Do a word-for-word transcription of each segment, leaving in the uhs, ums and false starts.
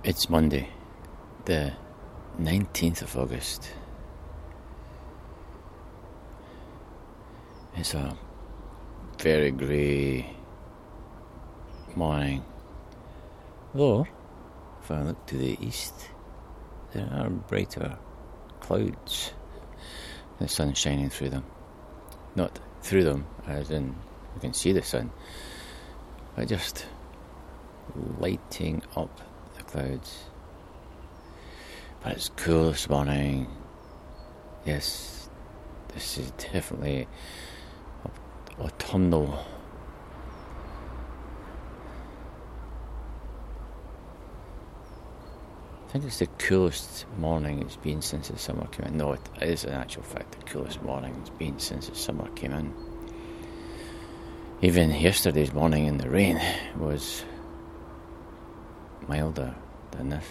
It's Monday, the nineteenth of August. It's a very grey morning. Though, if I look to the east, there are brighter clouds. The sun's shining through them. Not through them, as in you can see the sun, but just lighting up the clouds. But it's cool this morning. Yes, this is definitely autumnal. I think it's the coolest morning it's been since the summer came in. No, it is in actual fact the coolest morning it's been since the summer came in. Even yesterday's morning in the rain was milder than this.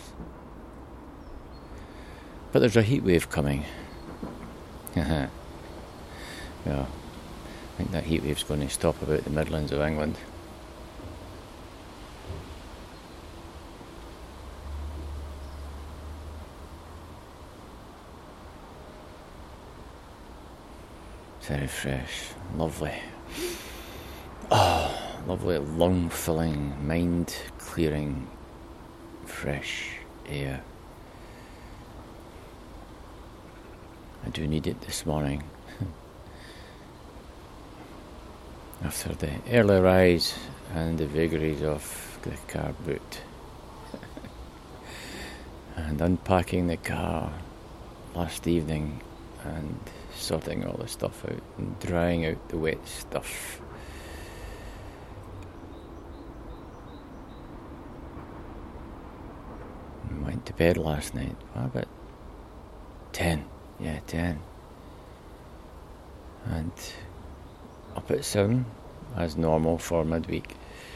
But there's a heat wave coming. Yeah, I think that heat wave's going to stop about the Midlands of England. Very fresh, lovely. Oh, lovely, lung-filling, mind-clearing, fresh air. I do need it this morning. After the early rise and the vagaries of the car boot. And unpacking the car last evening and sorting all the stuff out and drying out the wet stuff. I went to bed last night, what, about ten, yeah, ten. And up at seven, as normal for midweek.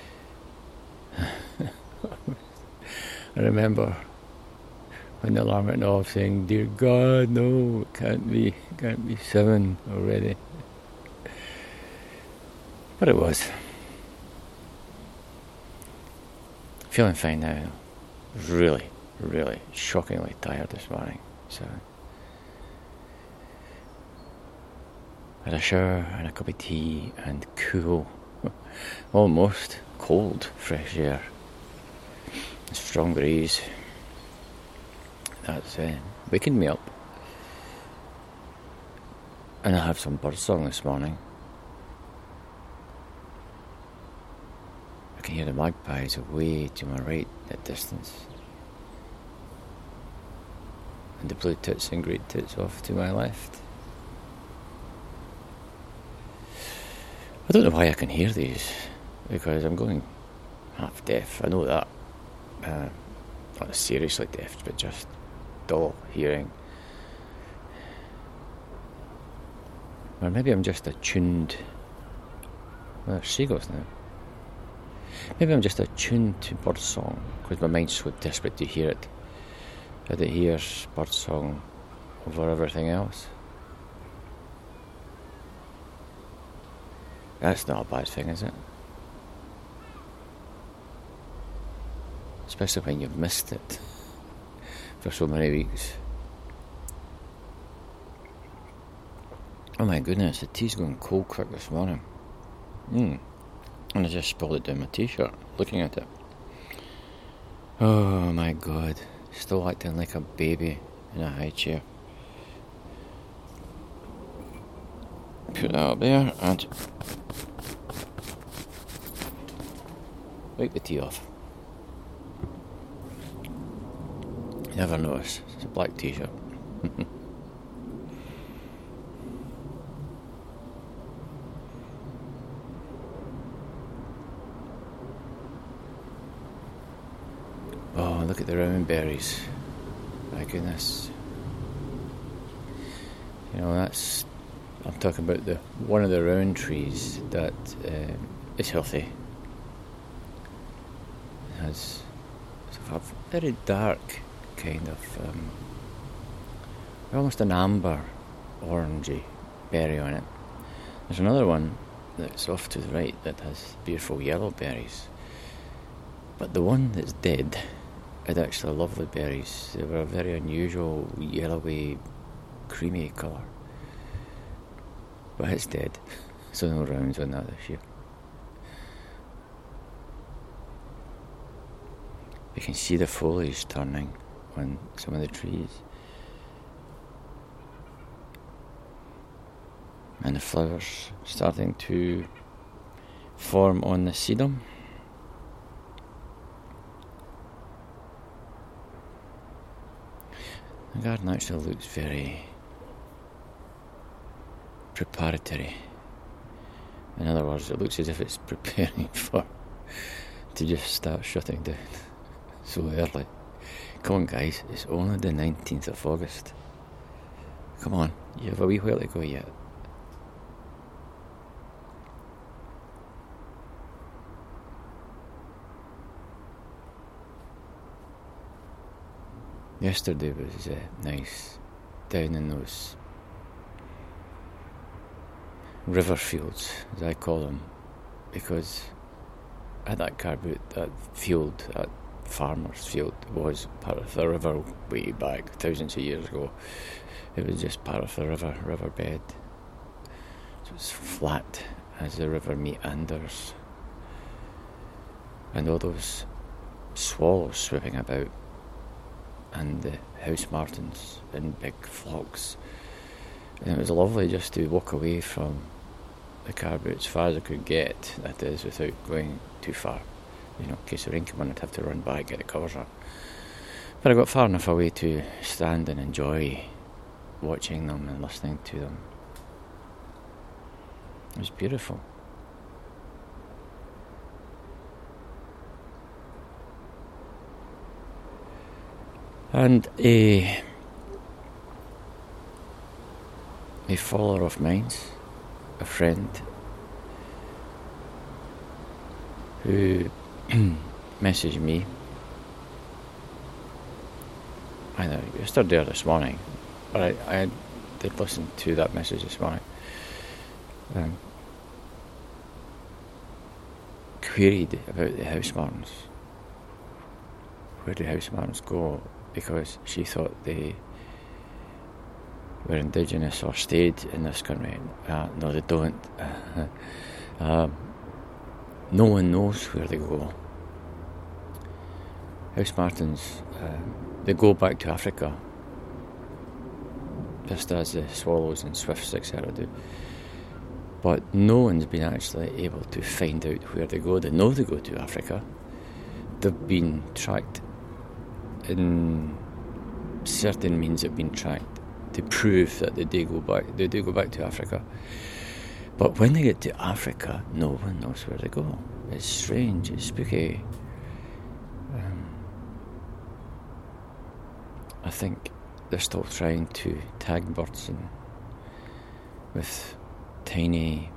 I remember when the alarm went off saying, "Dear God, no, it can't be, it can't be seven already." But it was. Feeling fine now. Really, really shockingly tired this morning. So had a shower and a cup of tea and cool, almost cold fresh air. A strong breeze. That's uh, waking me up. And I have some birdsong this morning. I can hear the magpies away to my right at distance. And the blue tits and great tits off to my left. I don't know why I can hear these, because I'm going half deaf. I know that. Uh, not seriously deaf, but just dull hearing. Or maybe I'm just attuned. Well, there's seagulls now. Maybe I'm just attuned to birdsong because my mind's so desperate to hear it that it hears birdsong over everything else. That's not a bad thing, is it? Especially when you've missed it for so many weeks. Oh my goodness, the tea's going cold quick this morning. Mm. And I just spilled it down my t-shirt, looking at it. Oh my God, still acting like a baby in a high chair. Put that up there and wipe the tea off. You never notice, it's a black t-shirt. Oh, look at the round berries. My goodness. You know, that's... I'm talking about the one of the round trees that uh, is healthy. It has sort of a very dark kind of... Um, almost an amber, orangey berry on it. There's another one that's off to the right that has beautiful yellow berries. But the one that's dead had actually lovely berries. They were a very unusual yellowy, creamy colour. But it's dead, so no rounds on that this year. You can see the foliage turning on some of the trees. And the flowers starting to form on the sedum. The garden actually looks very preparatory. In other words, it looks as if it's preparing for to just start shutting down so early. Come on guys, it's only the nineteenth of August. Come on, you have a wee while to go yet. Yesterday was uh, nice, down in those river fields, as I call them, because at that car boot, that field, that farmer's field, was part of the river way back, thousands of years ago. It was just part of the river, riverbed. So it's flat as the river meanders. And all those swallows swooping about, and the house martins in big flocks. And it was lovely just to walk away from the car boot as far as I could get, that is, without going too far. You know, in case the rain came on, I'd have to run back, get the covers up. But I got far enough away to stand and enjoy watching them and listening to them. It was beautiful. And a, a follower of mine, a friend, who messaged me either yesterday or this morning, but I, I did listen to that message this morning, um, queried about the house martins. Where do house martins go? Because she thought they were indigenous or stayed in this country. Uh, no, they don't. um, no one knows where they go. House martins, um, they go back to Africa, just as the swallows and swifts, et cetera do. But no one's been actually able to find out where they go. They know they go to Africa. They've been tracked in certain means have been tracked to prove that they do go back they do go back to Africa. But when they get to Africa, no one knows where they go. It's strange, it's spooky. Um, I think they're still trying to tag birds in with tiny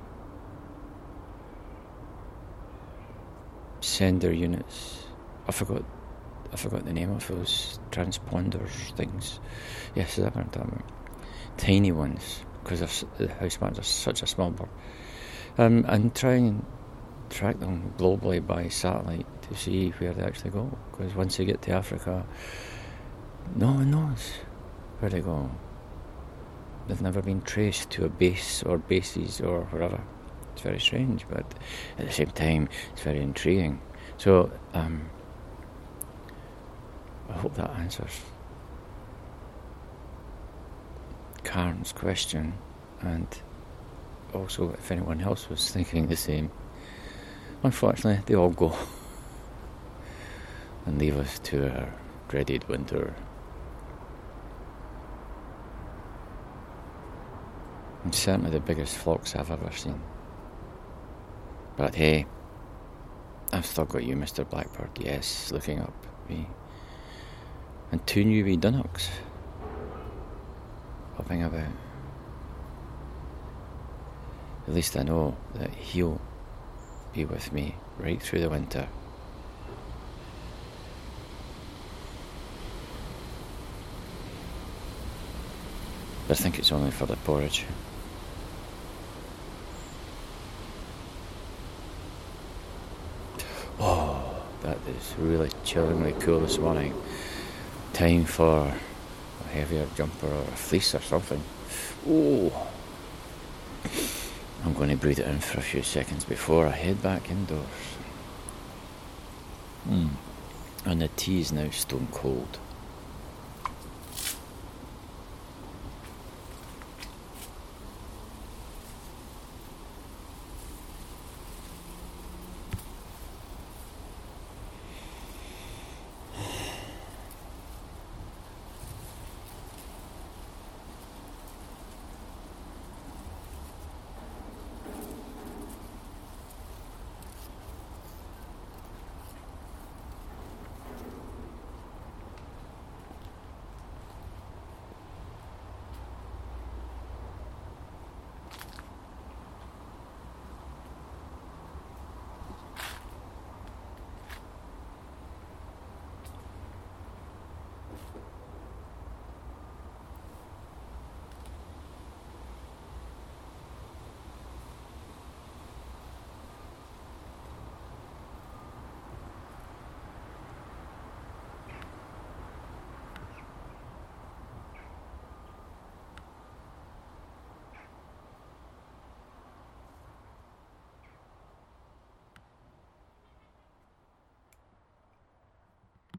sender units. I forgot I forgot the name of those transponders things. Yes, is that what I'm talking about? Tiny ones, because the house martins are such a small bird. Um, and try and track them globally by satellite to see where they actually go. Because once they get to Africa, no one knows where they go. They've never been traced to a base or bases or wherever. It's very strange, but at the same time, it's very intriguing. So, um, I hope that answers Karen's question, and also if anyone else was thinking the same. Unfortunately, they all go and leave us to our dreaded winter. And certainly the biggest flocks I've ever seen. But hey, I've still got you, Mister Blackbird, yes, looking up me. And two new wee dunnocks hopping about. At least I know that he'll be with me right through the winter. But I think it's only for the porridge. Oh, That is really chillingly cool this morning. Time for a heavier jumper or a fleece or something. Oh, I'm going to breathe it in for a few seconds before I head back indoors. Mm. And the tea is now stone cold.